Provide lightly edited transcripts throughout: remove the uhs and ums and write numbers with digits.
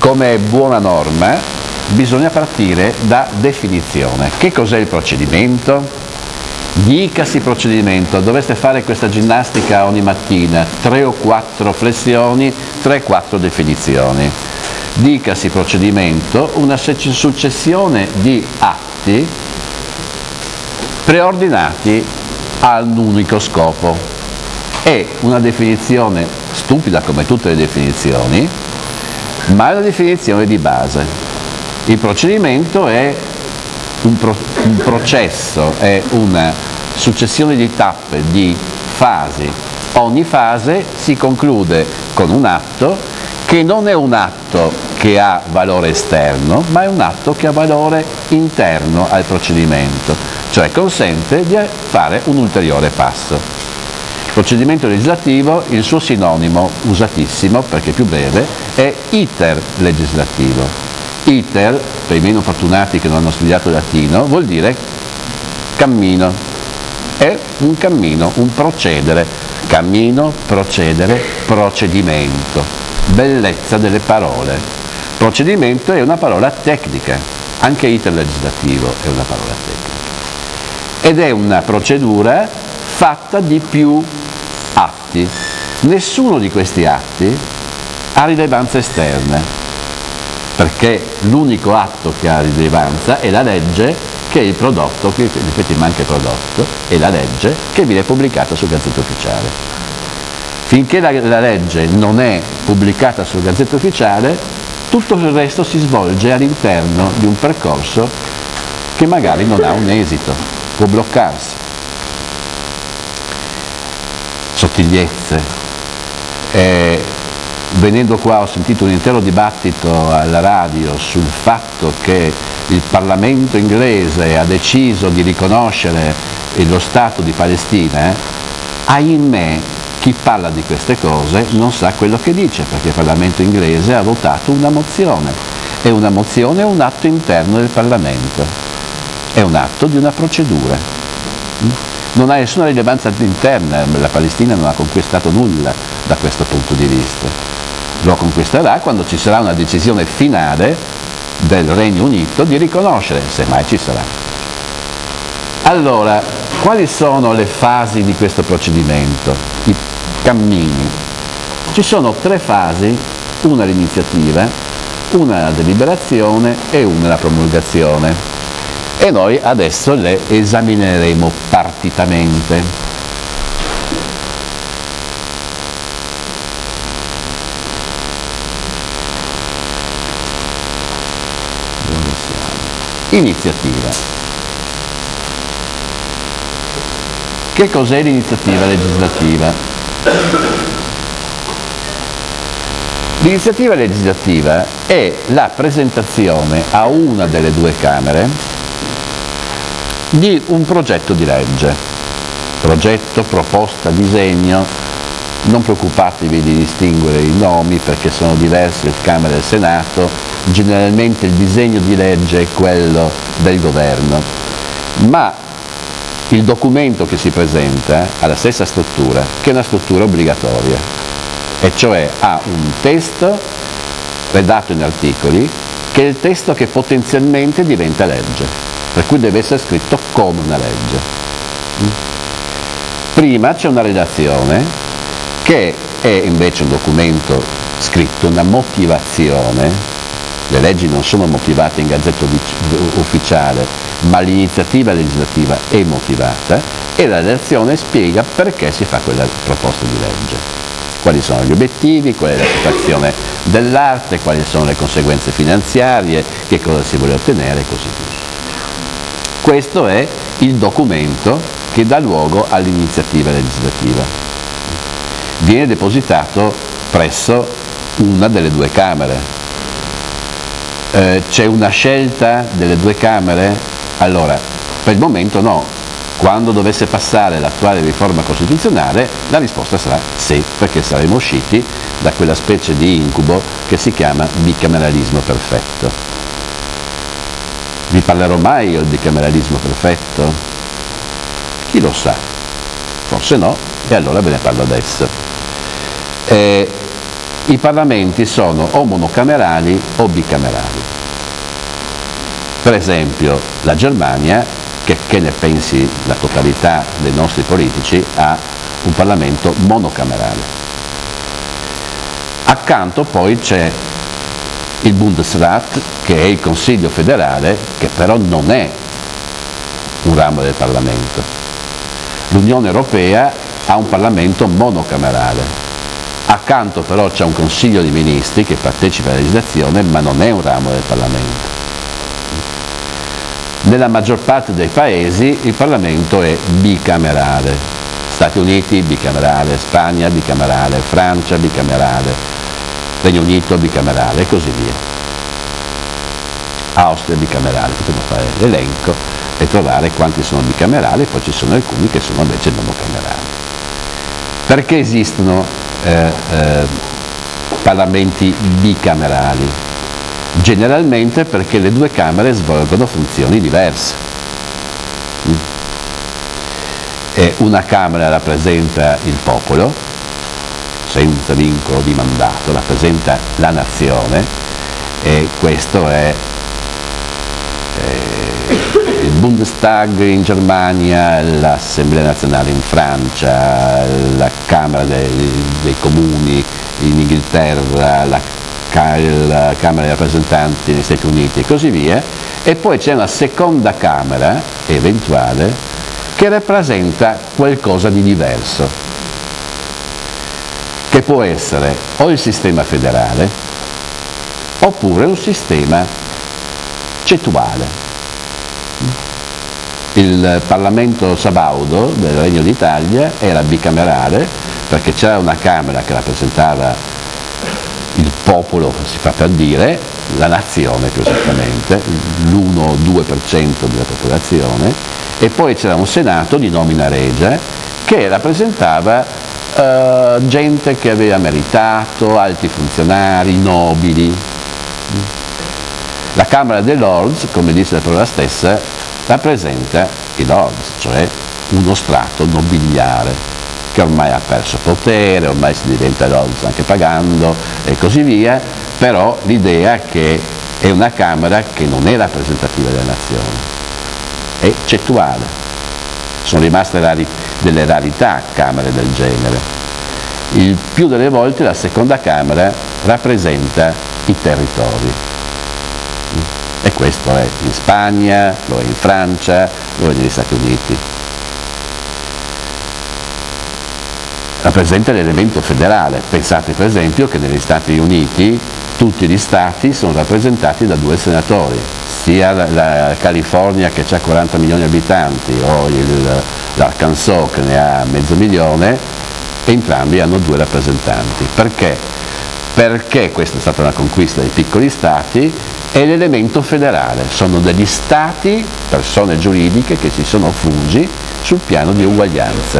come buona norma, bisogna partire da definizione. Che cos'è il procedimento? Dicasi procedimento, dovreste fare questa ginnastica ogni mattina, 3 o 4 flessioni, 3-4 definizioni. Dicasi procedimento, una successione di atti preordinati ad un unico scopo. È una definizione stupida come tutte le definizioni, ma è una definizione di base. Il procedimento è un processo, è una successione di tappe, di fasi. Ogni fase si conclude con un atto che non è un atto che ha valore esterno, ma è un atto che ha valore interno al procedimento, cioè consente di fare un ulteriore passo. Procedimento legislativo, il suo sinonimo usatissimo, perché è più breve, è iter legislativo. Iter, per i meno fortunati che non hanno studiato latino, vuol dire cammino. È un cammino, un procedere. Cammino, procedere, procedimento. Bellezza delle parole. Procedimento è una parola tecnica. Anche iter legislativo è una parola tecnica. Ed è una procedura fatta di più atti. Nessuno di questi atti ha rilevanza esterna, perché l'unico atto che ha rilevanza è la legge, che è il prodotto, che in effetti manca il prodotto, è la legge che viene pubblicata sul Gazzetta Ufficiale. Finché la legge non è pubblicata sul Gazzetta Ufficiale, tutto il resto si svolge all'interno di un percorso che magari non ha un esito, può bloccarsi. Sottigliezze. Venendo qua ho sentito un intero dibattito alla radio sul fatto che il Parlamento inglese ha deciso di riconoscere lo Stato di Palestina. Ahimè, chi parla di queste cose non sa quello che dice, perché il Parlamento inglese ha votato una mozione, e una mozione è un atto interno del Parlamento, è un atto di una procedura. Non ha nessuna rilevanza interna, la Palestina non ha conquistato nulla da questo punto di vista. Lo conquisterà quando ci sarà una decisione finale del Regno Unito di riconoscere, se mai ci sarà. Allora, quali sono le fasi di questo procedimento? I cammini. Ci sono 3 fasi, una l'iniziativa, una la deliberazione e una la promulgazione. E noi adesso le esamineremo partitamente. Iniziativa. Che cos'è l'iniziativa legislativa? L'iniziativa legislativa è la presentazione a una delle 2 Camere di un progetto di legge. Progetto, proposta, disegno. Non preoccupatevi di distinguere i nomi perché sono diversi il Camera e il Senato. Generalmente il disegno di legge è quello del governo, ma il documento che si presenta ha la stessa struttura, che è una struttura obbligatoria, e cioè ha un testo redatto in articoli, che è il testo che potenzialmente diventa legge, per cui deve essere scritto come una legge. Prima c'è una redazione, che è invece un documento scritto, una motivazione. Le leggi non sono motivate in Gazzetta Ufficiale, ma l'iniziativa legislativa è motivata, e la redazione spiega perché si fa quella proposta di legge. Quali sono gli obiettivi, qual è la situazione dell'arte, quali sono le conseguenze finanziarie, che cosa si vuole ottenere e così via. Questo è il documento che dà luogo all'iniziativa legislativa. Viene depositato presso una delle 2 Camere. C'è una scelta delle 2 Camere? Allora, per il momento no. Quando dovesse passare l'attuale riforma costituzionale, la risposta sarà sì, perché saremo usciti da quella specie di incubo che si chiama bicameralismo perfetto. Vi parlerò mai io del bicameralismo perfetto? Chi lo sa? Forse no, e allora ve ne parlo adesso. i parlamenti sono o monocamerali o bicamerali. Per esempio la Germania, che ne pensi la totalità dei nostri politici, ha un Parlamento monocamerale. Accanto poi c'è il Bundesrat, che è il Consiglio federale, che però non è un ramo del Parlamento. L'Unione Europea ha un Parlamento monocamerale. Accanto però c'è un Consiglio di Ministri che partecipa alla legislazione, ma non è un ramo del Parlamento. Nella maggior parte dei paesi il Parlamento è bicamerale. Stati Uniti bicamerale, Spagna bicamerale, Francia bicamerale, Regno Unito bicamerale e così via. Austria bicamerale, potremmo fare l'elenco e trovare quanti sono bicamerali, poi ci sono alcuni che sono invece monocamerali. Perché esistono parlamenti bicamerali? Generalmente perché le due Camere svolgono funzioni diverse. Una Camera rappresenta il popolo, senza vincolo di mandato, rappresenta la nazione, e questo è il Bundestag in Germania, l'Assemblea nazionale in Francia, la Camera dei Comuni in Inghilterra, la Camera dei rappresentanti negli Stati Uniti e così via, e poi c'è una seconda Camera eventuale che rappresenta qualcosa di diverso, che può essere o il sistema federale oppure un sistema cetuale. Il Parlamento sabaudo del Regno d'Italia era bicamerale perché c'era una Camera che rappresentava il popolo, si fa per dire, la nazione più esattamente, l'1-2% della popolazione, e poi c'era un Senato di nomina regia che rappresentava gente che aveva meritato, alti funzionari, nobili. La Camera dei Lords, come dice la parola stessa, rappresenta i Lords, cioè uno strato nobiliare che ormai ha perso potere, ormai si diventa Lords anche pagando e così via, però l'idea che è una Camera che non è rappresentativa della nazione, è cetuale. Sono rimaste delle rarità Camere del genere. Il più delle volte la seconda Camera rappresenta i territori. E questo è in Spagna, lo è in Francia, lo è negli Stati Uniti. Rappresenta l'elemento federale. Pensate per esempio che negli Stati Uniti tutti gli stati sono rappresentati da 2 senatori, sia la California che ha 40 milioni di abitanti o l'Arkansas che ne ha 500.000, entrambi hanno 2 rappresentanti. Perché? Perché questa è stata una conquista dei piccoli stati, è l'elemento federale, sono degli stati, persone giuridiche che si sono fusi sul piano di uguaglianza.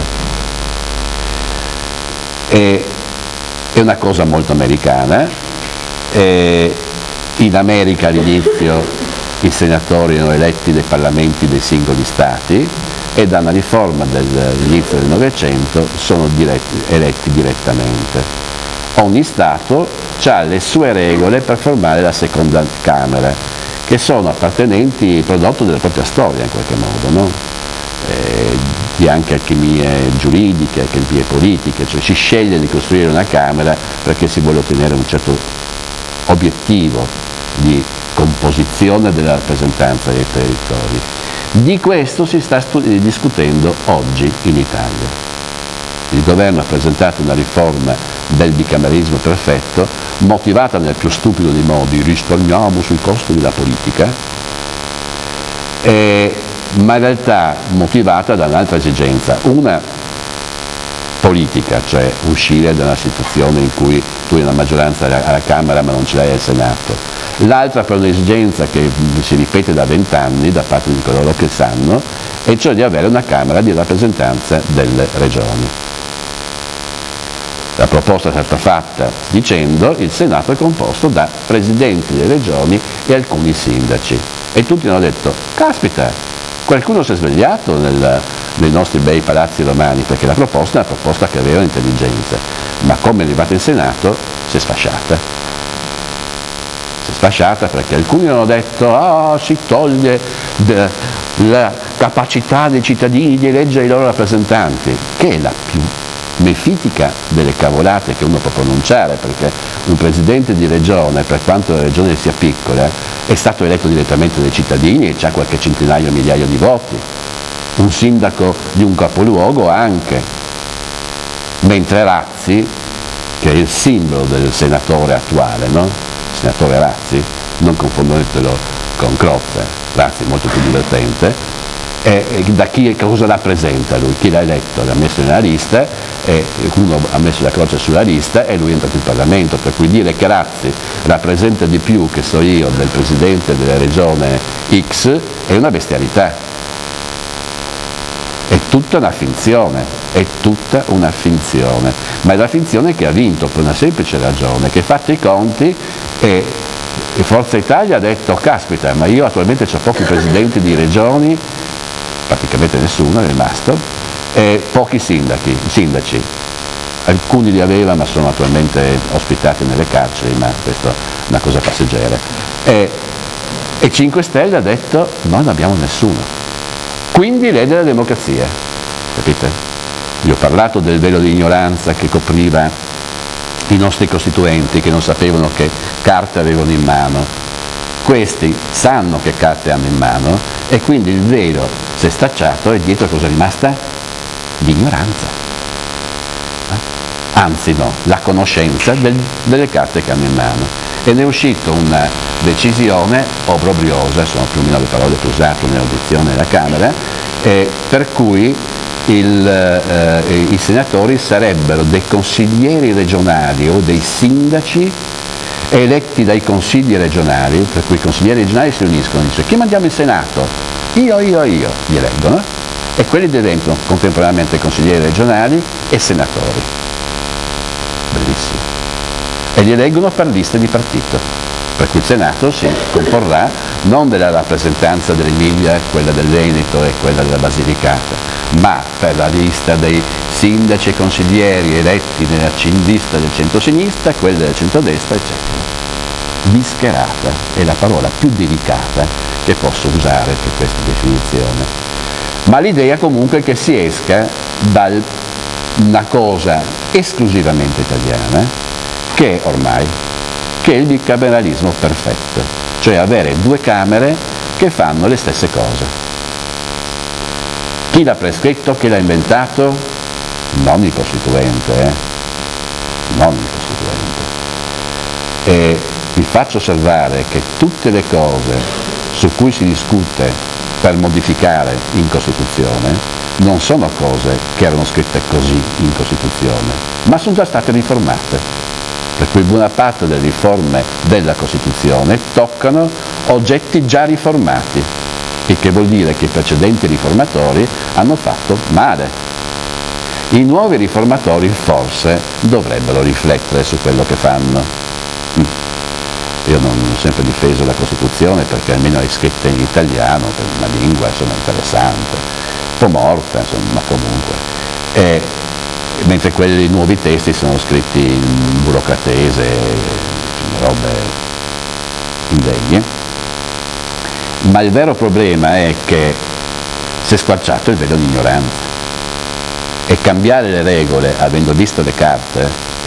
È una cosa molto americana. In America all'inizio i senatori erano eletti dai parlamenti dei singoli stati e da una riforma dell'inizio del Novecento sono eletti direttamente. Ogni Stato ha le sue regole per formare la seconda Camera, che sono appartenenti, prodotto della propria storia in qualche modo, no? Di anche alchimie giuridiche, alchimie politiche, cioè si sceglie di costruire una Camera perché si vuole ottenere un certo obiettivo di composizione della rappresentanza dei territori. Di questo si sta discutendo oggi in Italia. Il governo ha presentato una riforma del bicameralismo perfetto, motivata nel più stupido dei modi, risparmiamo sui costi della politica, ma in realtà motivata da un'altra esigenza, una politica, cioè uscire da una situazione in cui tu hai una maggioranza alla Camera ma non ce l'hai al Senato, l'altra per un'esigenza che si ripete da 20 anni da parte di coloro che sanno, e cioè di avere una Camera di rappresentanza delle regioni. La proposta è stata fatta dicendo il Senato è composto da presidenti delle regioni e alcuni sindaci, e tutti hanno detto caspita, qualcuno si è svegliato nei nostri bei palazzi romani, perché la proposta è una proposta che aveva intelligenza, ma come è arrivata in Senato si è sfasciata. Si è sfasciata perché alcuni hanno detto si toglie la capacità dei cittadini di eleggere i loro rappresentanti, che è la più mefitica delle cavolate che uno può pronunciare, perché un presidente di regione, per quanto la regione sia piccola, è stato eletto direttamente dai cittadini e ha qualche centinaio, migliaio di voti. Un sindaco di un capoluogo anche, mentre Razzi, che è il simbolo del senatore attuale, no? Il senatore Razzi, non confondetelo con Crozza, Razzi è molto più divertente, da cosa rappresenta lui? Chi l'ha eletto? L'ha messo nella lista, e uno ha messo la croce sulla lista e lui è entrato in Parlamento, per cui dire che Razzi rappresenta di più, che so io, del presidente della regione X è una bestialità. È tutta una finzione, ma è la finzione che ha vinto per una semplice ragione, che fatti i conti e Forza Italia ha detto caspita, ma io attualmente ho pochi presidenti di regioni, praticamente nessuno è rimasto, e pochi sindaci, alcuni li aveva ma sono attualmente ospitati nelle carceri, ma questa è una cosa passeggera, e 5 Stelle ha detto non abbiamo nessuno, quindi lede la democrazia, capite? Io ho parlato del velo di ignoranza che copriva i nostri costituenti, che non sapevano che carte avevano in mano. Questi sanno che carte hanno in mano e quindi il velo si è stacciato e dietro cosa è rimasta? L'ignoranza. Anzi no, la conoscenza delle carte che hanno in mano. E ne è uscita una decisione obbrobriosa, sono più o meno le parole che ho usato nell'audizione della Camera, per cui i senatori sarebbero dei consiglieri regionali o dei sindaci eletti dai consigli regionali, per cui i consiglieri regionali si riuniscono e dicono chi mandiamo in Senato? Io, li eleggono e quelli diventano contemporaneamente consiglieri regionali e senatori. Bellissimo. E li eleggono per liste di partito, per cui il Senato si comporrà non della rappresentanza dell'Emilia, quella del Veneto e quella della Basilicata, ma per la lista dei sindaci e consiglieri eletti nella lista del centro-sinistra, quella del centrodestra, eccetera. Bischerata è la parola più delicata che posso usare per questa definizione. Ma l'idea comunque è che si esca da una cosa esclusivamente italiana, che è ormai il bicameralismo perfetto, cioè avere 2 Camere che fanno le stesse cose. Chi l'ha prescritto, chi l'ha inventato? Non il Costituente, non il Costituente. E vi faccio osservare che tutte le cose su cui si discute per modificare in Costituzione non sono cose che erano scritte così in Costituzione, ma sono già state riformate. Per cui buona parte delle riforme della Costituzione toccano oggetti già riformati, il che vuol dire che i precedenti riformatori hanno fatto male. I nuovi riformatori forse dovrebbero riflettere su quello che fanno. Io non ho sempre difeso la Costituzione perché almeno è scritta in italiano, che è una lingua insomma interessante, un po' morta, insomma, ma comunque. Mentre quelli nuovi testi sono scritti in burocratese, robe indegne. Ma il vero problema è che si è squarciato il velo di ignoranza e cambiare le regole avendo visto le carte è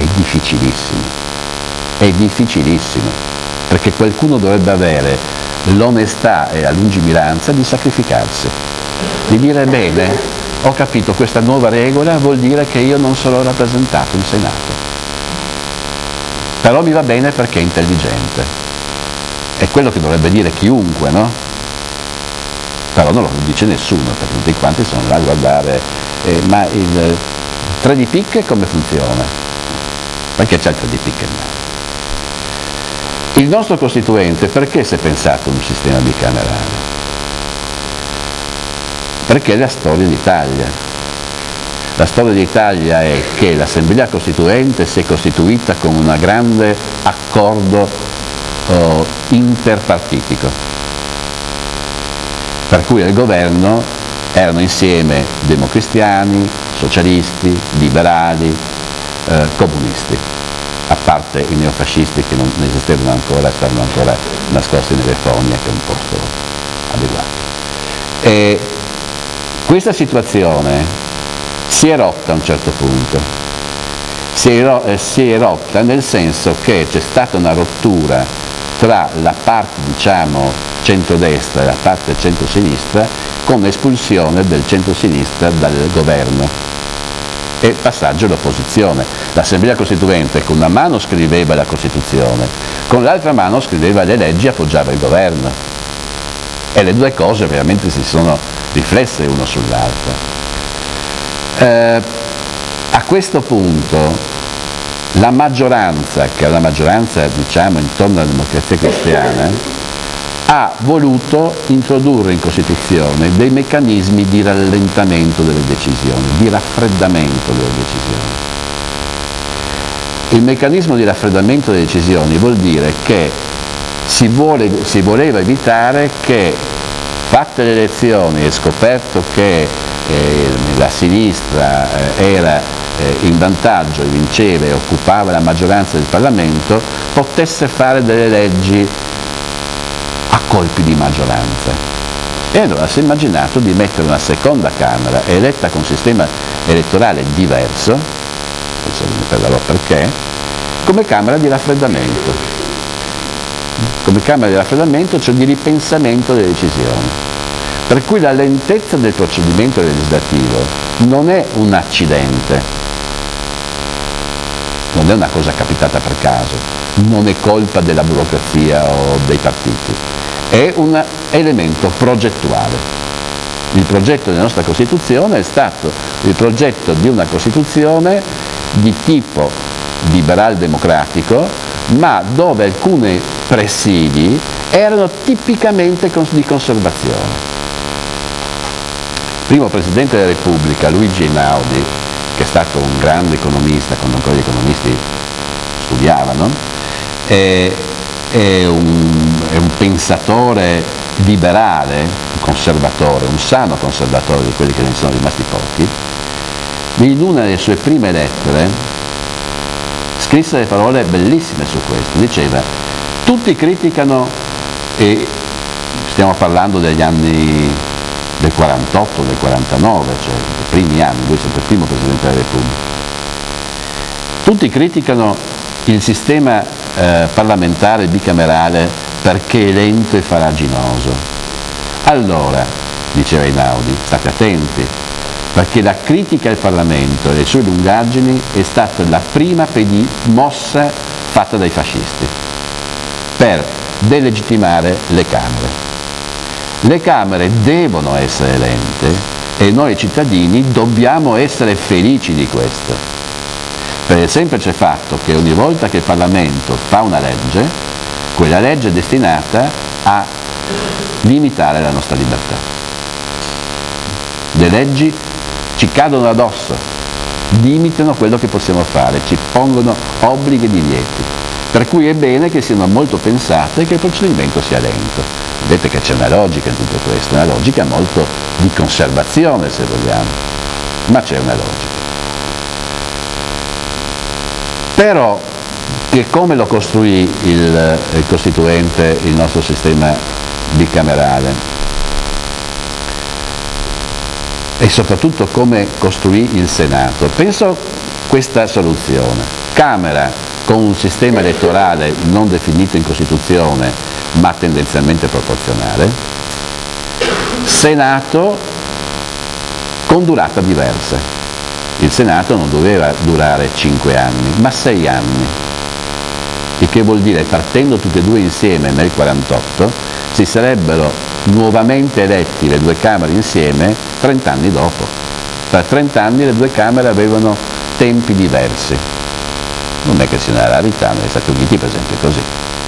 difficilissimo, perché qualcuno dovrebbe avere l'onestà e la lungimiranza di sacrificarsi, di dire bene, ho capito, questa nuova regola vuol dire che io non sarò rappresentato in Senato, però mi va bene perché è intelligente. È quello che dovrebbe dire chiunque, no? Però non lo dice nessuno, perché tutti quanti sono là a guardare, ma il 3 di picche come funziona? Perché c'è il 3 di picche in mano? Il nostro Costituente perché si è pensato un sistema bicamerale? Perché è la storia d'Italia. La storia d'Italia è che l'Assemblea Costituente si è costituita con un grande accordo interpartitico, per cui il governo Erano insieme democristiani, socialisti, liberali, comunisti, a parte i neofascisti che non esistevano ancora, stavano ancora nascosti nelle fogne, che è un posto adeguato. E questa situazione si è rotta a un certo punto, si è rotta nel senso che c'è stata una rottura tra la parte, diciamo, centrodestra e la parte centrosinistra, con l'espulsione del centrosinistra dal governo e passaggio all'opposizione. L'Assemblea Costituente con una mano scriveva la Costituzione, con l'altra mano scriveva le leggi e appoggiava il governo. E le due cose veramente si sono riflesse uno sull'altra. A questo punto la maggioranza, che è una maggioranza, diciamo, intorno alla Democrazia Cristiana, ha voluto introdurre in Costituzione dei meccanismi di rallentamento delle decisioni, di raffreddamento delle decisioni. Il meccanismo di raffreddamento delle decisioni vuol dire che si voleva evitare che, fatte le elezioni e scoperto che la sinistra era in vantaggio e vinceva e occupava la maggioranza del Parlamento, potesse fare delle leggi a colpi di maggioranza. E allora si è immaginato di mettere una seconda Camera eletta con un sistema elettorale diverso, adesso ne parlerò perché, come Camera di raffreddamento. Come Camera di raffreddamento, cioè di ripensamento delle decisioni. Per cui la lentezza del procedimento legislativo non è un accidente, non è una cosa capitata per caso, non è colpa della burocrazia o dei partiti, è un elemento progettuale. Il progetto della nostra Costituzione è stato il progetto di una Costituzione di tipo liberal-democratico, ma dove alcuni presidi erano tipicamente di conservazione. Il primo Presidente della Repubblica, Luigi Einaudi, che è stato un grande economista, quando ancora gli economisti studiavano, è un pensatore liberale, un conservatore, un sano conservatore di quelli che ne sono rimasti pochi. In una delle sue prime lettere scrisse delle parole bellissime su questo. Diceva: tutti criticano, e stiamo parlando degli anni del 48, del 49, cioè i primi anni, lui è stato il primo Presidente della Repubblica. Tutti criticano il sistema parlamentare bicamerale perché è lento e farraginoso. Allora, diceva Einaudi, state attenti, perché la critica al Parlamento e le sue lungaggini è stata la prima mossa fatta dai fascisti per delegittimare le Camere. Le Camere devono essere lente e noi cittadini dobbiamo essere felici di questo, per il semplice fatto che ogni volta che il Parlamento fa una legge, quella legge è destinata a limitare la nostra libertà. Le leggi ci cadono addosso, limitano quello che possiamo fare, ci pongono obblighi e divieti, per cui è bene che siano molto pensate e che il procedimento sia lento. Vedete che c'è una logica in tutto questo, una logica molto di conservazione, se vogliamo, ma c'è una logica. Però, che come lo costruì il Costituente, il nostro sistema bicamerale, e soprattutto come costruì il Senato, penso questa soluzione: Camera con un sistema elettorale non definito in Costituzione ma tendenzialmente proporzionale, Senato con durata diversa. Il Senato non doveva durare 5 anni, ma 6 anni, il che vuol dire, partendo tutti e due insieme nel 48, si sarebbero nuovamente eletti le due Camere insieme 30 anni dopo. Tra 30 anni le due Camere avevano tempi diversi. Non è che sia una rarità, negli Stati Uniti per esempio è così.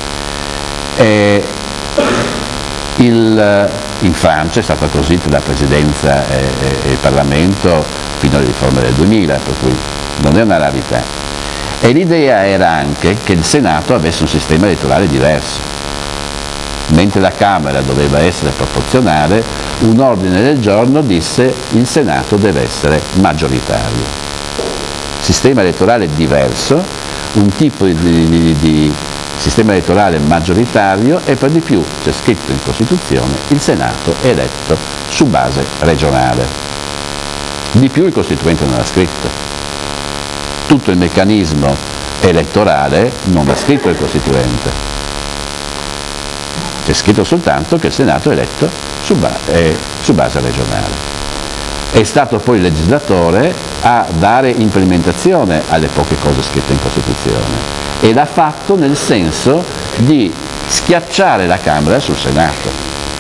In Francia è stata così tra la Presidenza e il Parlamento fino alle riforme del 2000, per cui non è una rarità. E l'idea era anche che il Senato avesse un sistema elettorale diverso, mentre la Camera doveva essere proporzionale, un ordine del giorno disse il Senato deve essere maggioritario. Sistema elettorale diverso, un tipo di sistema elettorale maggioritario e per di più c'è scritto in Costituzione il Senato è eletto su base regionale. Di più il Costituente non ha scritto. Tutto il meccanismo elettorale non ha scritto il Costituente. C'è scritto soltanto che il Senato è eletto su base regionale. È stato poi il legislatore a dare implementazione alle poche cose scritte in Costituzione e l'ha fatto nel senso di schiacciare la Camera sul Senato.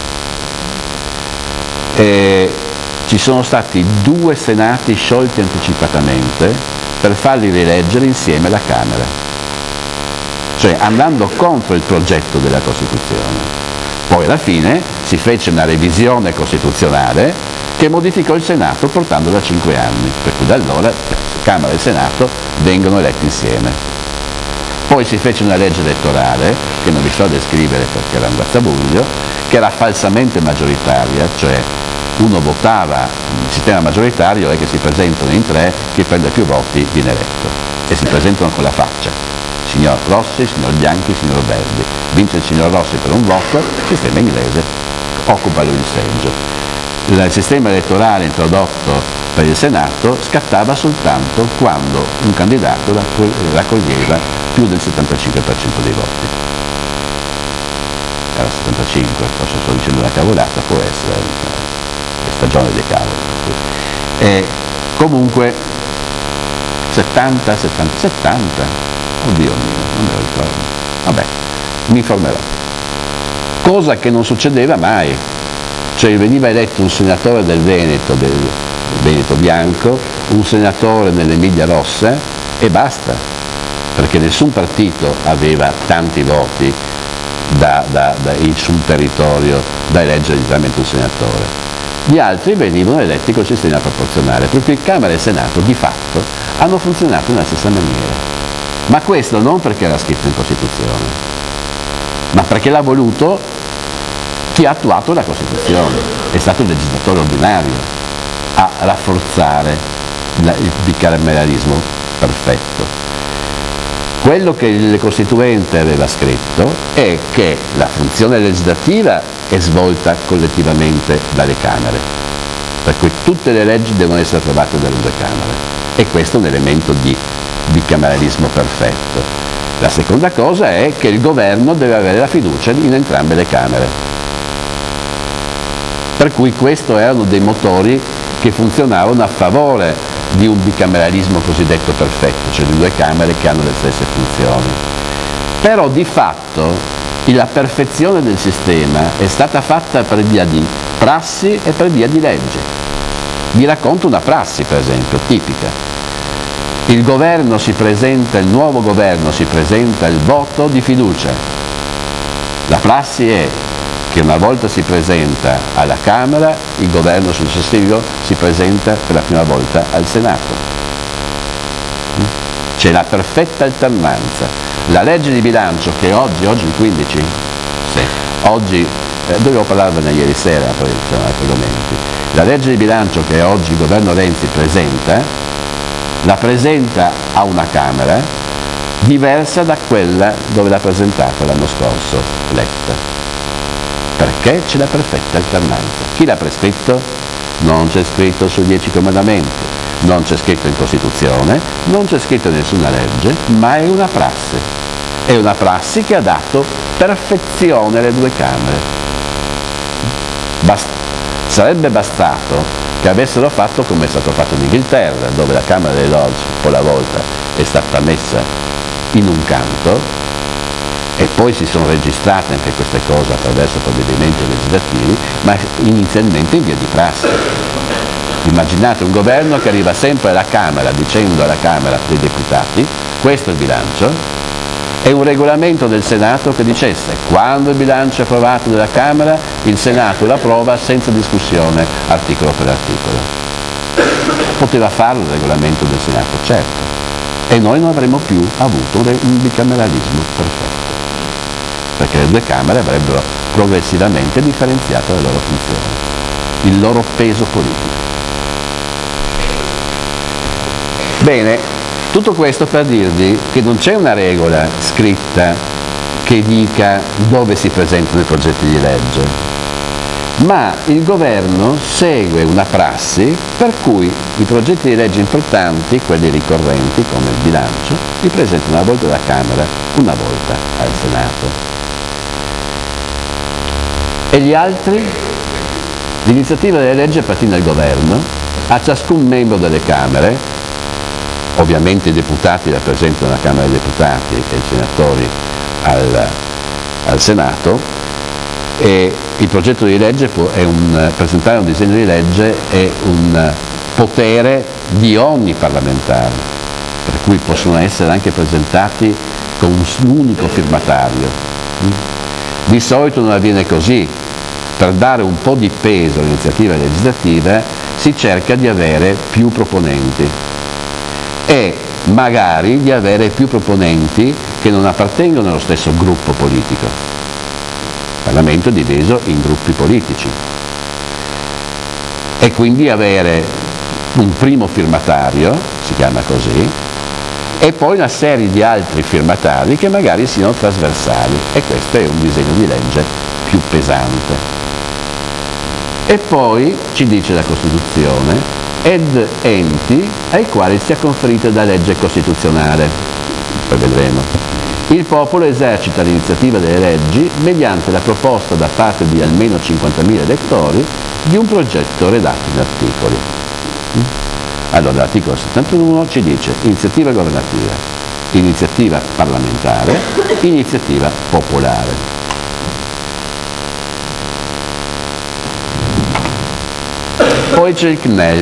Ci sono stati 2 Senati sciolti anticipatamente per farli rieleggere insieme alla Camera, cioè andando contro il progetto della Costituzione. Poi alla fine si fece una revisione costituzionale che modificò il Senato portandolo a 5 anni, per cui da allora Camera e Senato vengono eletti insieme. Poi si fece una legge elettorale, che non vi so descrivere perché era un guazzabuglio, che era falsamente maggioritaria, cioè uno votava, il sistema maggioritario è che si presentano in 3, chi prende più voti viene eletto, e si presentano con la faccia, signor Rossi, signor Bianchi, signor Verdi. Vince il signor Rossi per un voto, il sistema inglese occupa lui il seggio. Il sistema elettorale introdotto per il Senato scattava soltanto quando un candidato raccoglieva più del 75% dei voti. Era 75, forse sto dicendo una cavolata, può essere stagione dei cavoli. E comunque 70, oddio mio, non me lo ricordo. Vabbè, mi informerò. Cosa che non succedeva mai. Cioè veniva eletto un senatore del Veneto bianco, un senatore nell'Emilia Rossa e perché nessun partito aveva tanti voti sul territorio da eleggere direttamente un senatore. Gli altri venivano eletti col sistema proporzionale, per cui Camera e Senato di fatto hanno funzionato nella stessa maniera. Ma questo non perché era scritto in Costituzione, ma perché l'ha voluto chi ha attuato la Costituzione. È stato il legislatore ordinario a rafforzare il bicameralismo perfetto. Quello che il Costituente aveva scritto è che la funzione legislativa è svolta collettivamente dalle Camere, per cui tutte le leggi devono essere approvate dalle 2 Camere, e questo è un elemento di bicameralismo perfetto. La seconda cosa è che il governo deve avere la fiducia in entrambe le Camere. Per cui questi erano dei motori che funzionavano a favore di un bicameralismo cosiddetto perfetto, cioè di 2 Camere che hanno le stesse funzioni. Però di fatto la perfezione del sistema è stata fatta per via di prassi e per via di legge. Vi racconto una prassi, per esempio, tipica. Il nuovo governo si presenta il voto di fiducia. La prassi è che una volta si presenta alla Camera, il governo successivo si presenta per la prima volta al Senato. C'è la perfetta alternanza. La legge di bilancio che oggi il 15? Sì. Oggi, dovevo parlarvene ieri sera, poi c'erano altri argomenti. La legge di bilancio che oggi il governo Renzi la presenta a una Camera diversa da quella dove l'ha presentata l'anno scorso Letta. Perché c'è la perfetta alternanza. Chi l'ha prescritto? Non c'è scritto sui 10 comandamenti, non c'è scritto in Costituzione, non c'è scritto in nessuna legge, ma è una prassi. È una prassi che ha dato perfezione alle 2 Camere. Sarebbe bastato che avessero fatto come è stato fatto in Inghilterra, dove la Camera dei Lords poi la volta è stata messa in un canto, e poi si sono registrate anche queste cose attraverso provvedimenti legislativi, ma inizialmente in via di prassi. Immaginate un governo che arriva sempre alla Camera dicendo alla Camera dei deputati questo è il bilancio, e un regolamento del Senato che dicesse quando il bilancio è approvato dalla Camera il Senato lo approva senza discussione articolo per articolo. Poteva farlo il regolamento del Senato, certo, e noi non avremmo più avuto un bicameralismo perfetto, perché le 2 Camere avrebbero progressivamente differenziato le loro funzioni, il loro peso politico. Bene, tutto questo per dirvi che non c'è una regola scritta che dica dove si presentano i progetti di legge, ma il governo segue una prassi per cui i progetti di legge importanti, quelli ricorrenti come il bilancio, li presentano una volta alla Camera, una volta al Senato. E gli altri? L'iniziativa delle leggi appartiene al governo, a ciascun membro delle Camere, ovviamente i deputati rappresentano la Camera dei Deputati e i senatori al Senato, e il progetto di legge presentare un disegno di legge è un potere di ogni parlamentare, per cui possono essere anche presentati con un unico firmatario. Di solito non avviene così. Per dare un po' di peso all'iniziativa legislativa si cerca di avere più proponenti e magari di avere più proponenti che non appartengono allo stesso gruppo politico. Il Parlamento è diviso in gruppi politici e quindi avere un primo firmatario, si chiama così, e poi una serie di altri firmatari che magari siano trasversali, e questo è un disegno di legge più pesante. E poi ci dice la Costituzione, ed enti ai quali sia conferita da legge costituzionale. Poi vedremo. Il popolo esercita l'iniziativa delle leggi mediante la proposta da parte di almeno 50.000 elettori di un progetto redatto in articoli. Allora, l'articolo 71 ci dice iniziativa governativa, iniziativa parlamentare, iniziativa popolare. Poi c'è il CNEL.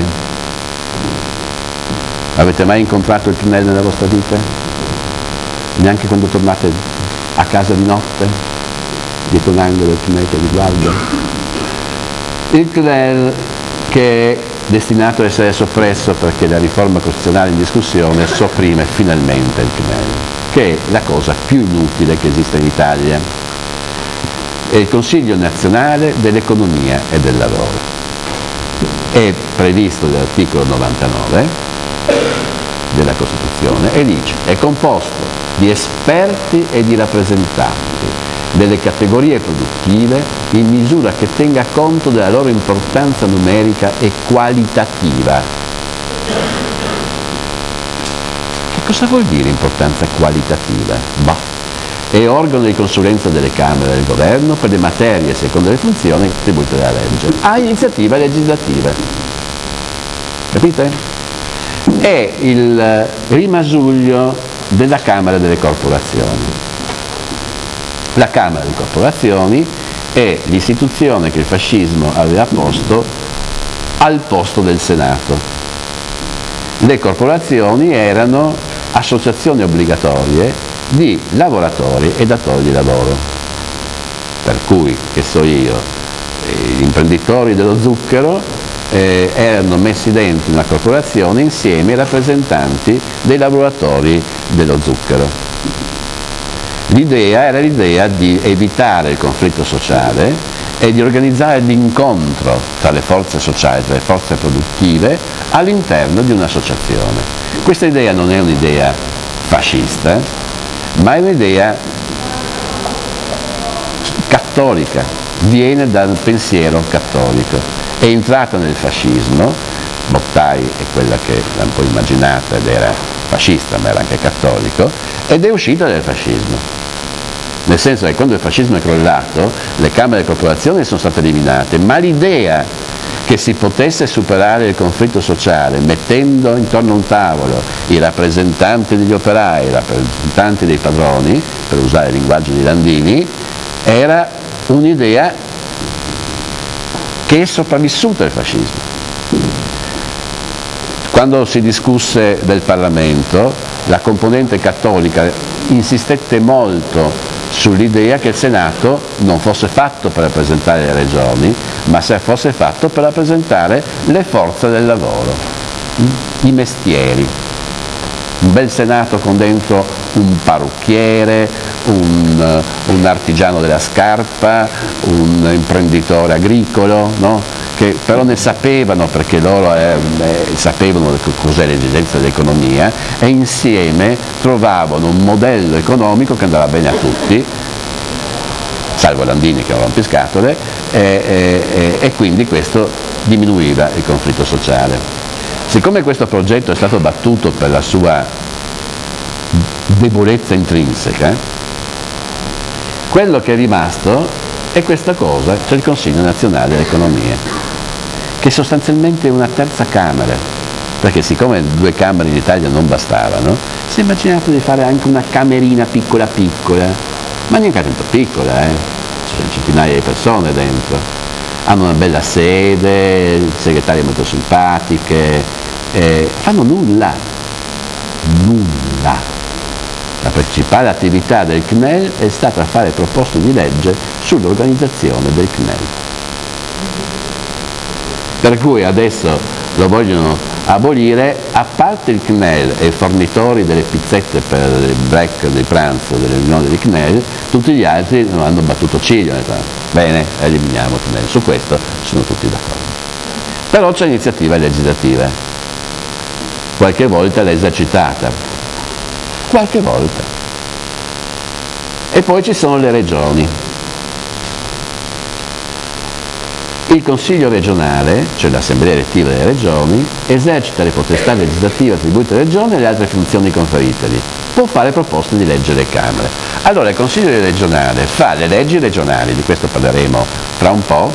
Avete mai incontrato il CNEL nella vostra vita? Neanche quando tornate a casa di notte? Dietro l'angolo del CNEL che vi guarda? Il CNEL, che è destinato a essere soppresso perché la riforma costituzionale in discussione sopprime finalmente il CNEL, che è la cosa più inutile che esiste in Italia. È il Consiglio nazionale dell'economia e del lavoro. È previsto dall'articolo 99 della Costituzione e dice è composto di esperti e di rappresentanti delle categorie produttive in misura che tenga conto della loro importanza numerica e qualitativa. Che cosa vuol dire importanza qualitativa? È organo di consulenza delle Camere e del Governo per le materie secondo le funzioni attribuite dalla legge. Ha iniziativa legislativa. Capite? È il rimasuglio della Camera delle Corporazioni. La Camera delle Corporazioni è l'istituzione che il fascismo aveva posto al posto del Senato. Le corporazioni erano associazioni obbligatorie di lavoratori e datori di lavoro, per cui, che so io, gli imprenditori dello zucchero erano messi dentro una corporazione insieme ai rappresentanti dei lavoratori dello zucchero. L'idea era l'idea di evitare il conflitto sociale e di organizzare l'incontro tra le forze sociali, tra le forze produttive all'interno di un'associazione. Questa idea non è un'idea fascista, ma è un'idea cattolica, viene dal pensiero cattolico, è entrata nel fascismo. Bottai è quella che l'ha un po' immaginata ed era fascista, ma era anche cattolico, ed è uscita dal fascismo. Nel senso che quando il fascismo è crollato, le Camere delle Corporazioni sono state eliminate, ma l'idea che si potesse superare il conflitto sociale mettendo intorno a un tavolo i rappresentanti degli operai, i rappresentanti dei padroni, per usare il linguaggio di Landini, era un'idea che è sopravvissuta al fascismo. Quando si discusse del Parlamento, la componente cattolica insistette molto sull'idea che il Senato non fosse fatto per rappresentare le regioni, ma se fosse fatto per rappresentare le forze del lavoro, i mestieri. un bel Senato con dentro un parrucchiere, un artigiano della scarpa, un imprenditore agricolo, no? Che però ne sapevano, perché loro sapevano cos'è l'esigenza dell'economia, e insieme trovavano un modello economico che andava bene a tutti, salvo Landini che è un rompiscatole, e quindi questo diminuiva il conflitto sociale. Siccome questo progetto è stato battuto per la sua debolezza intrinseca, quello che è rimasto è questa cosa, cioè il Consiglio Nazionale dell'Economia, che sostanzialmente è una terza Camera, perché siccome 2 Camere in Italia non bastavano, si è immaginato di fare anche una camerina piccola piccola, ma neanche tanto piccola, ci sono centinaia di persone dentro, hanno una bella sede, segretarie molto simpatiche, fanno nulla. La principale attività del CNEL è stata fare proposte di legge sull'organizzazione del CNEL. Per cui adesso lo vogliono abolire, a parte il CNEL e i fornitori delle pizzette per il break di pranzo delle riunioni del CNEL, tutti gli altri non hanno battuto ciglio, hanno detto, bene, eliminiamo il CNEL. Su questo sono tutti d'accordo. Però c'è iniziativa legislativa, qualche volta l'ha esercitata, qualche volta. E poi ci sono le regioni. Il Consiglio regionale, cioè l'Assemblea elettiva delle regioni, esercita le potestà legislative attribuite alle regioni e le altre funzioni conferitegli. Può fare proposte di legge alle Camere. Allora il Consiglio regionale fa le leggi regionali, di questo parleremo tra un po',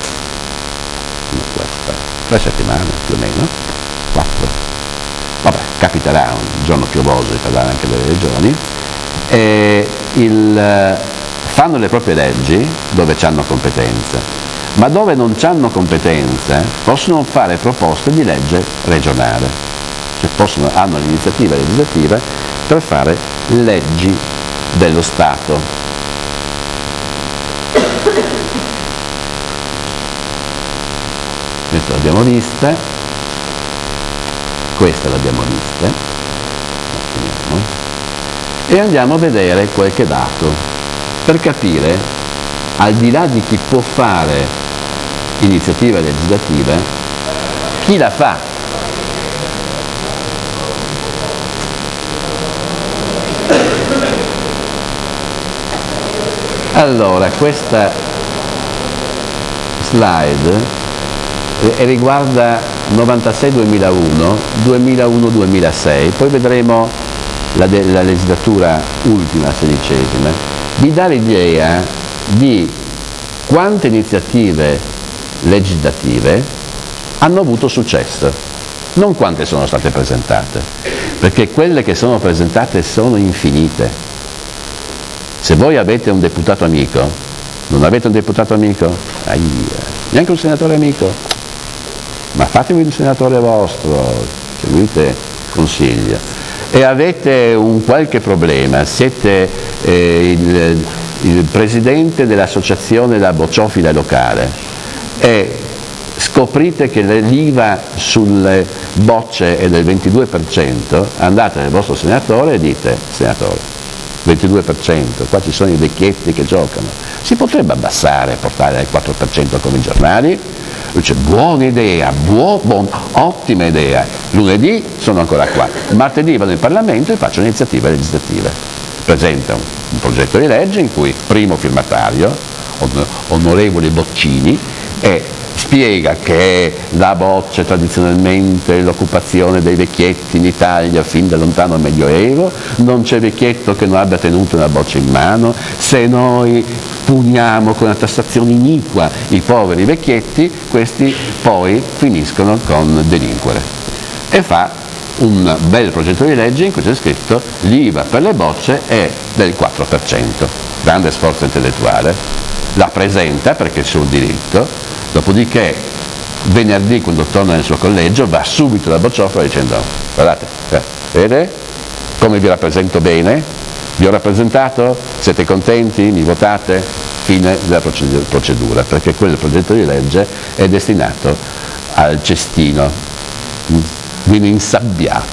3 settimane più o meno, 4. Vabbè, capiterà un giorno piovoso di parlare anche delle regioni, fanno le proprie leggi dove hanno competenza, ma dove non hanno competenza possono fare proposte di legge regionale, cioè hanno l'iniziativa legislativa per fare leggi dello Stato. Questa l'abbiamo vista, questa l'abbiamo vista, e andiamo a vedere qualche dato per capire, al di là di chi può fare iniziativa legislativa, chi la fa. Allora, questa slide riguarda 96-2001, 2001-2006, poi vedremo la legislatura ultima, 16ª, vi dà l'idea di quante iniziative legislative hanno avuto successo, non quante sono state presentate, perché quelle che sono presentate sono infinite. Se voi avete un deputato amico, non avete un deputato amico? Neanche un senatore amico? Ma fatevi un senatore vostro, seguite consiglio. E avete un qualche problema, siete il presidente dell'associazione della bocciofila locale e scoprite che l'IVA sulle bocce è del 22%, andate dal vostro senatore e dite, senatore, 22%, qua ci sono i vecchietti che giocano, si potrebbe abbassare, portare al 4% come i giornali? Dice, buona idea, ottima idea, lunedì sono ancora qua, martedì vado in Parlamento e faccio un'iniziativa legislativa, presenta un progetto di legge in cui primo firmatario, onorevole Boccini, e spiega che la boccia è tradizionalmente l'occupazione dei vecchietti in Italia fin da lontano Medioevo, non c'è vecchietto che non abbia tenuto una boccia in mano, se noi puniamo con una tassazione iniqua i poveri vecchietti, questi poi finiscono con delinquere. E fa un bel progetto di legge in cui c'è scritto l'IVA per le bocce è del 4%, grande sforzo intellettuale, la presenta perché è sul diritto, dopodiché venerdì quando torna nel suo collegio va subito da Bocciofila dicendo guardate, vedete come vi rappresento bene, vi ho rappresentato, siete contenti, mi votate, fine della procedura, perché quel progetto di legge è destinato al cestino, viene insabbiato,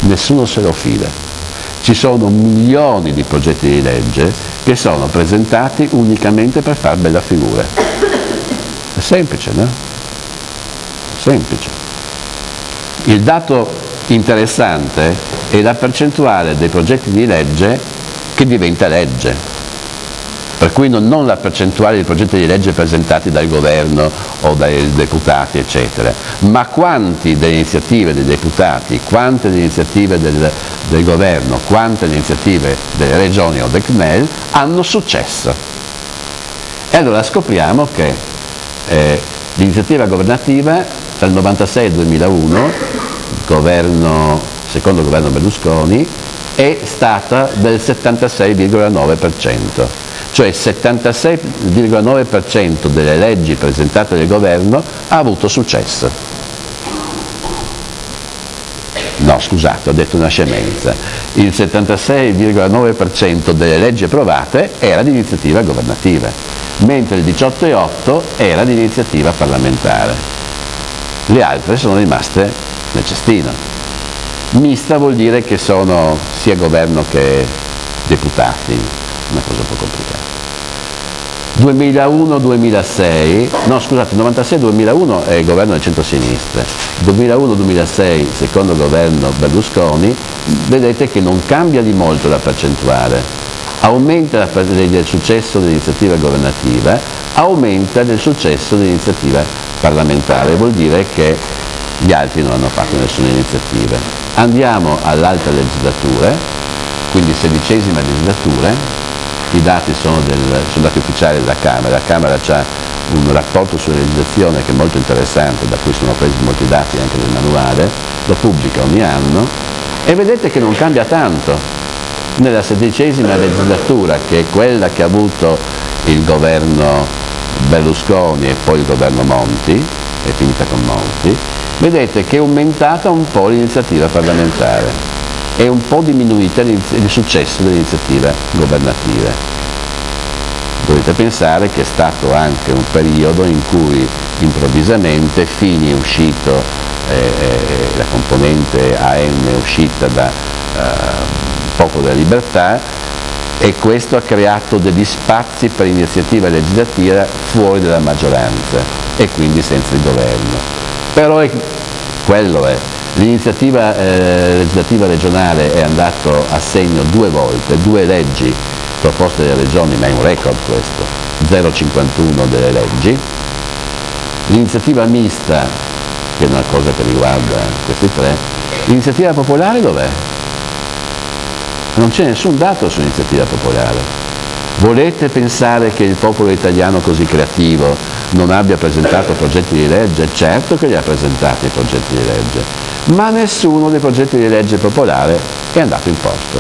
nessuno se lo fila. Ci sono milioni di progetti di legge che sono presentati unicamente per far bella figura. È semplice, no? Semplice. Il dato interessante è la percentuale dei progetti di legge che diventa legge. Per cui non la percentuale di progetti di legge presentati dal governo o dai deputati, eccetera, ma quanti delle iniziative dei deputati, quante delle iniziative del governo, quante delle iniziative delle regioni o del CNEL hanno successo. E allora scopriamo che l'iniziativa governativa dal 96 al 2001, secondo il governo Berlusconi, è stata del 76,9%. Cioè il 76,9% delle leggi presentate dal governo ha avuto successo. No, scusate, ho detto una scemenza. Il 76,9% delle leggi approvate era di iniziativa governativa, mentre il 18,8% era di iniziativa parlamentare. Le altre sono rimaste nel cestino. Mista vuol dire che sono sia governo che deputati, una cosa un po' complicata. 2001-2006, no scusate, 96-2001 è il governo del centro-sinistra, 2001-2006 secondo il governo Berlusconi, vedete che non cambia di molto la percentuale, aumenta del successo dell'iniziativa governativa, aumenta del successo dell'iniziativa parlamentare, vuol dire che gli altri non hanno fatto nessuna iniziativa. Andiamo all'altra legislatura, quindi 16ª legislatura. I dati sono dati ufficiali della Camera. La Camera ha un rapporto sulla legislazione che è molto interessante, da cui sono presi molti dati anche del manuale, lo pubblica ogni anno e vedete che non cambia tanto. Nella 16ª legislatura, che è quella che ha avuto il governo Berlusconi e poi il governo Monti, è finita con Monti, vedete che è aumentata un po' l'iniziativa parlamentare. È un po' diminuita il successo dell'iniziativa governativa. Dovete pensare che è stato anche un periodo in cui improvvisamente Fini è uscito, la componente AM è uscita da Popolo della Libertà e questo ha creato degli spazi per iniziativa legislativa fuori dalla maggioranza e quindi senza il governo. Però quello è. L'iniziativa legislativa regionale è andato a segno 2 volte, 2 leggi proposte dalle regioni, ma è un record questo, 0,51 delle leggi. L'iniziativa mista, che è una cosa che riguarda questi 3, l'iniziativa popolare dov'è? Non c'è nessun dato sull'iniziativa popolare. Volete pensare che il popolo italiano così creativo non abbia presentato progetti di legge? Certo che li ha presentati i progetti di legge, ma nessuno dei progetti di legge popolare è andato in porto.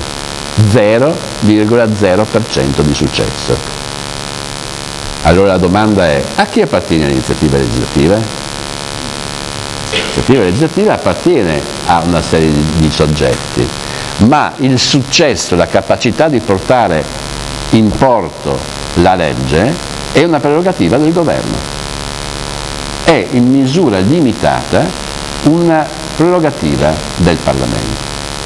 0,0% di successo. Allora la domanda è: a chi appartiene l'iniziativa legislativa? L'iniziativa legislativa appartiene a una serie di soggetti, ma il successo, la capacità di portare in porto la legge è una prerogativa del governo. È in misura limitata una prerogativa del Parlamento.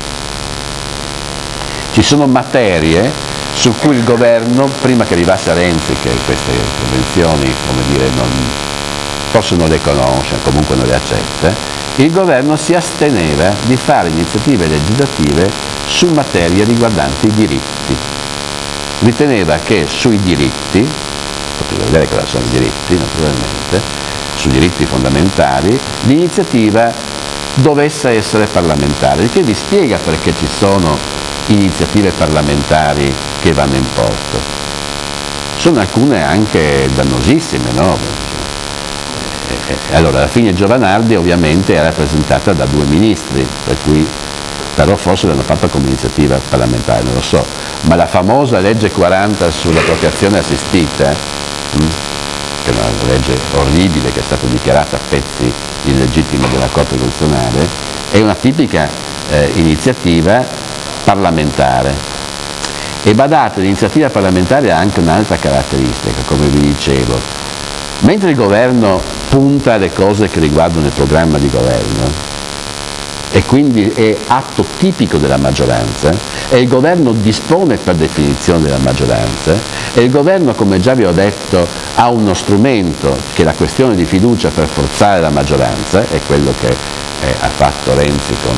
Ci sono materie su cui il governo, prima che arrivasse Renzi, che queste convenzioni, come dire, forse non le conosce, comunque non le accetta, il governo si asteneva di fare iniziative legislative su materie riguardanti i diritti. Riteneva che sui diritti, potete vedere cosa sono i diritti naturalmente, sui diritti fondamentali, l'iniziativa dovesse essere parlamentare, il che vi spiega perché ci sono iniziative parlamentari che vanno in porto. Sono alcune anche dannosissime, no? Allora, la fine Giovanardi ovviamente è rappresentata da 2 ministri, per cui però forse l'hanno fatta come iniziativa parlamentare, non lo so, ma la famosa legge 40 sulla procreazione assistita, che è una legge orribile che è stata dichiarata a pezzi illegittima dalla Corte Costituzionale, è una tipica iniziativa parlamentare. E badate, l'iniziativa parlamentare ha anche un'altra caratteristica, come vi dicevo. Mentre il governo punta alle cose che riguardano il programma di governo, e quindi è atto tipico della maggioranza, e il governo dispone per definizione della maggioranza, e il governo, come già vi ho detto, ha uno strumento che è la questione di fiducia per forzare la maggioranza, è quello che ha fatto Renzi con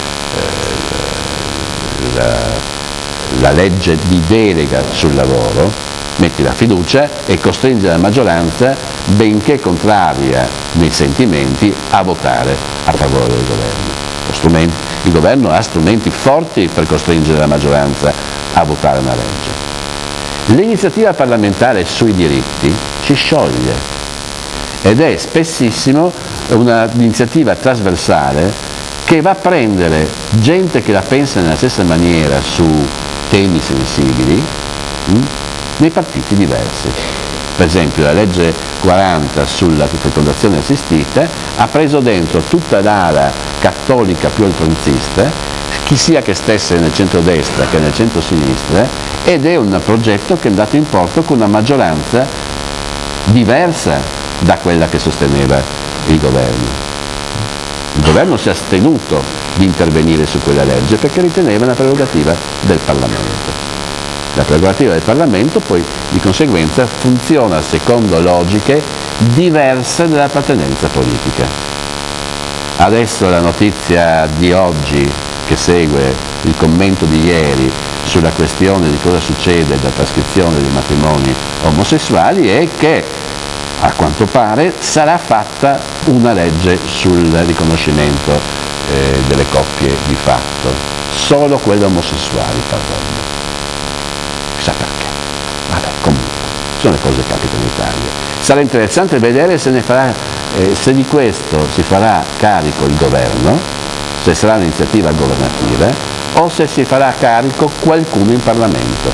la legge di delega sul lavoro. Metti la fiducia e costringe la maggioranza, benché contraria nei sentimenti, a votare a favore del governo. Il governo ha strumenti forti per costringere la maggioranza a votare una legge. L'iniziativa parlamentare sui diritti ci scioglie ed è spessissimo un'iniziativa trasversale che va a prendere gente che la pensa nella stessa maniera su temi sensibili, nei partiti diversi. Per esempio la legge 40 sulla fecondazione assistita ha preso dentro tutta l'ala cattolica più oltranzista, chi sia che stesse nel centrodestra che nel centrosinistra, ed è un progetto che è andato in porto con una maggioranza diversa da quella che sosteneva il governo. Il governo si è astenuto di intervenire su quella legge perché riteneva una prerogativa del Parlamento. La prerogativa del Parlamento poi di conseguenza funziona secondo logiche diverse dall'appartenenza politica. Adesso la notizia di oggi che segue il commento di ieri sulla questione di cosa succede da trascrizione dei matrimoni omosessuali è che a quanto pare sarà fatta una legge sul riconoscimento delle coppie di fatto, solo quelle omosessuali, pardon. Chissà perché, vabbè, comunque, sono le cose che capitano in Italia. Sarà interessante vedere se di questo si farà carico il governo, se sarà un'iniziativa governativa o se si farà carico qualcuno in Parlamento.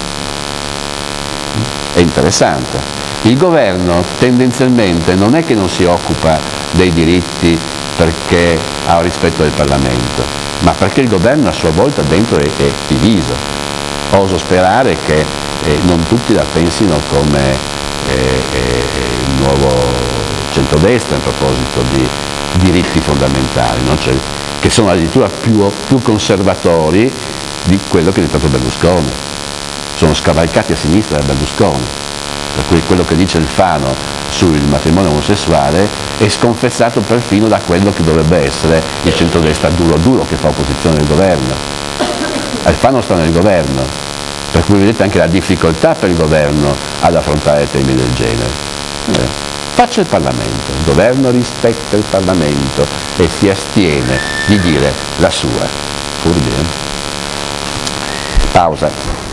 È interessante. Il governo tendenzialmente non è che non si occupa dei diritti perché ha rispetto del Parlamento, ma perché il governo a sua volta dentro è diviso. Oso sperare che non tutti la pensino come il nuovo centrodestra in proposito di diritti fondamentali, no? Cioè, che sono addirittura più conservatori di quello che è diventato Berlusconi. Sono scavalcati a sinistra da Berlusconi, per cui quello che dice Alfano sul matrimonio omosessuale è sconfessato perfino da quello che dovrebbe essere il centrodestra duro che fa opposizione al governo. Alfano sta nel governo, per cui vedete anche la difficoltà per il governo ad affrontare temi del genere. Faccia il Parlamento, il governo rispetta il Parlamento e si astiene di dire la sua. Pausa.